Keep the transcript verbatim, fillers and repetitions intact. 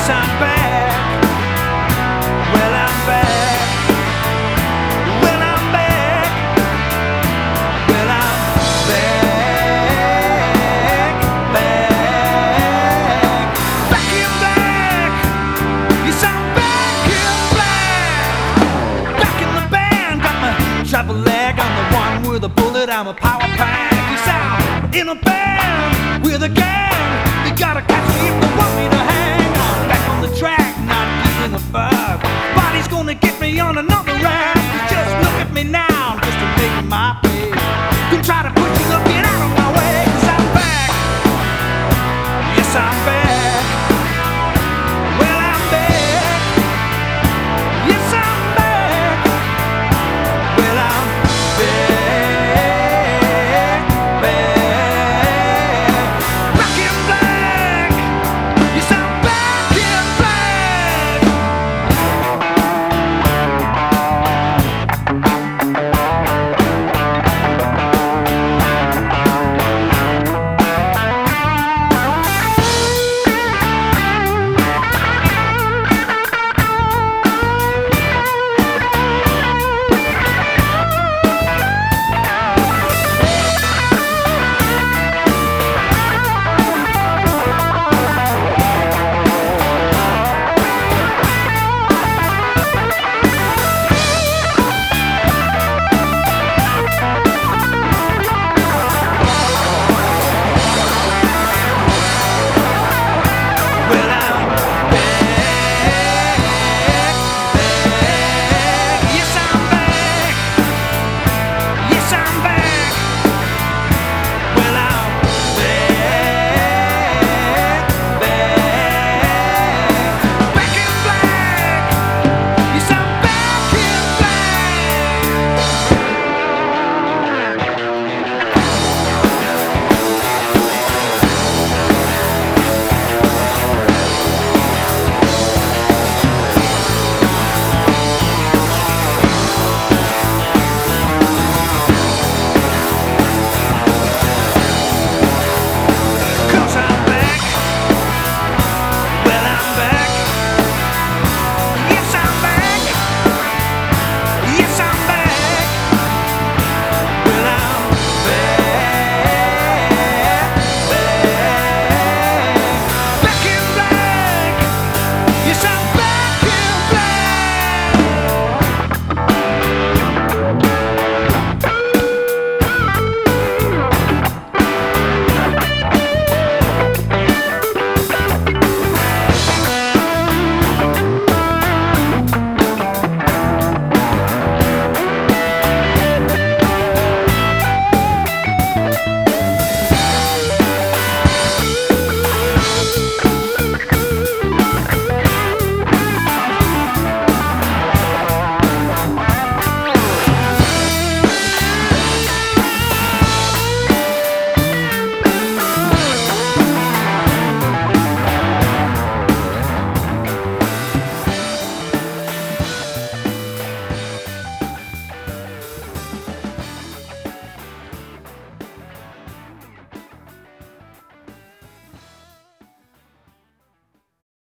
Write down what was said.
Yes, I'm back. Well, I'm back. Well, I'm back. Well, I'm back. Back. Back in black. Yes, I'm back in black. Back in the band. Got my travel leg. I'm the one with a bullet. I'm a power pack. Yes, I'm in a band with a gang. You gotta catch me if the